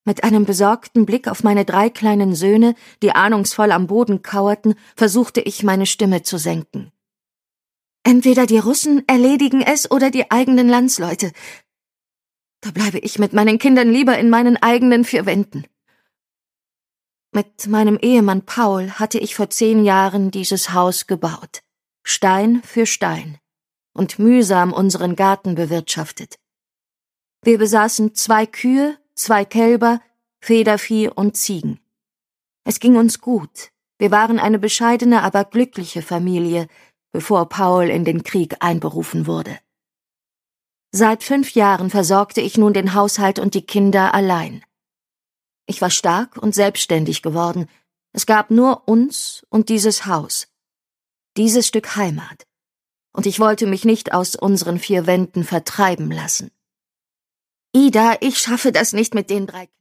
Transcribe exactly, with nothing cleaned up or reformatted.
Mit einem besorgten Blick auf meine drei kleinen Söhne, die ahnungsvoll am Boden kauerten, versuchte ich, meine Stimme zu senken. Entweder die Russen erledigen es oder die eigenen Landsleute. Da bleibe ich mit meinen Kindern lieber in meinen eigenen vier Wänden. Mit meinem Ehemann Paul hatte ich vor zehn Jahren dieses Haus gebaut, Stein für Stein, und mühsam unseren Garten bewirtschaftet. Wir besaßen zwei Kühe, zwei Kälber, Federvieh und Ziegen. Es ging uns gut. Wir waren eine bescheidene, aber glückliche Familie, bevor Paul in den Krieg einberufen wurde. Seit fünf Jahren versorgte ich nun den Haushalt und die Kinder allein. Ich war stark und selbstständig geworden. Es gab nur uns und dieses Haus, dieses Stück Heimat. Und ich wollte mich nicht aus unseren vier Wänden vertreiben lassen. Ida, ich schaffe das nicht mit den drei